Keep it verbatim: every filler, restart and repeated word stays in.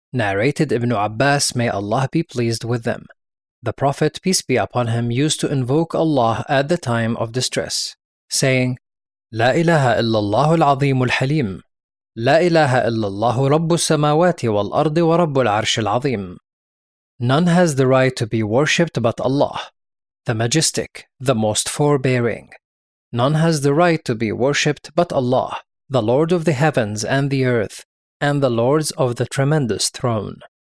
Narrated Ibn Abbas, may Allah be pleased with them. The Prophet, peace be upon him, used to invoke Allah at the time of distress, saying, لا إله إلا الله العظيم الحليم لا إله إلا الله رب السماوات والأرض ورب العرش العظيم. None has the right to be worshipped but Allah, the Majestic, the Most Forbearing. None has the right to be worshipped but Allah, the Lord of the heavens and the earth, and the Lords of the Tremendous Throne.